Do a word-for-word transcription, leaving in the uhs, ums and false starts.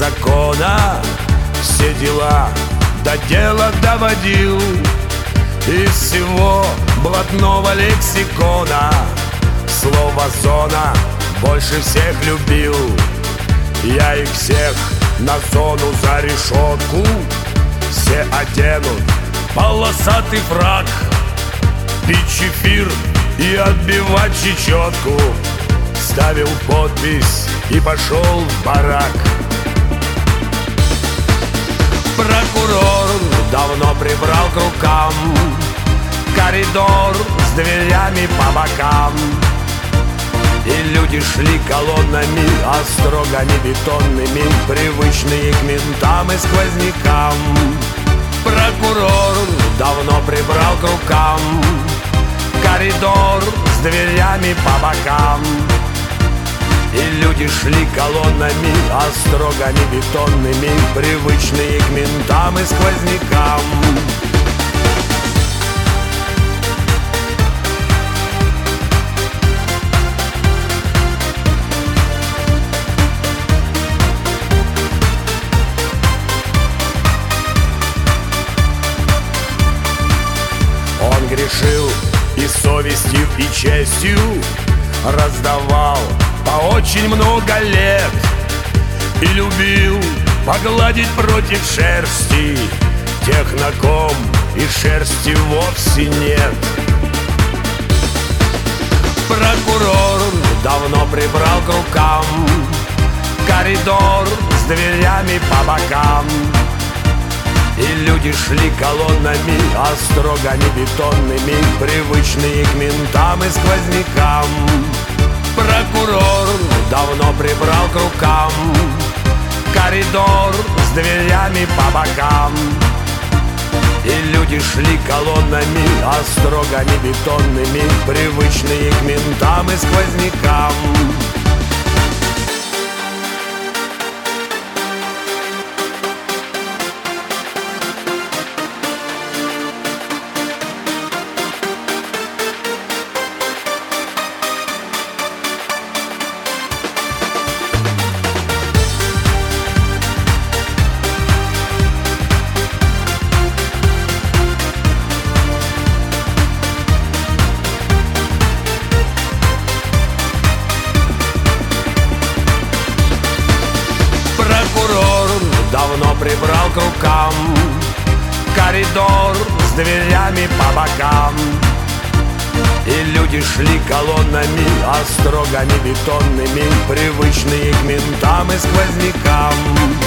закона все дела до дела доводил. Из всего блатного лексикона слово «зона» больше всех любил. Я их всех на зону за решетку. Все оденут полосатый фрак, пить чефир и отбивать чечетку. Ставил подпись и пошел в барак. Прокурор давно прибрал к рукам коридор с дверями по бокам. И люди шли колоннами, а строго не бетонными, привычные к ментам и сквознякам. Прокурор давно прибрал к рукам коридор с дверями по бокам. И люди шли колоннами, а строго не бетонными, привычные к ментам и сквознякам. Он грешил и совестью, и честью, раздавал по очень много лет и любил погладить против шерсти тех, на ком и шерсти вовсе нет. Прокурор давно прибрал к рукам коридор с дверями по бокам. И люди шли колоннами, а строго не бетонными, привычные к ментам и сквознякам. Прокурор давно прибрал к рукам коридор с дверями по бокам. И люди шли колоннами, а строго не бетонными, привычные к ментам и сквознякам. Давно прибрал к рукам коридор с дверями по бокам. И люди шли колоннами, а строго не бетонными, привычные к ментам и сквознякам.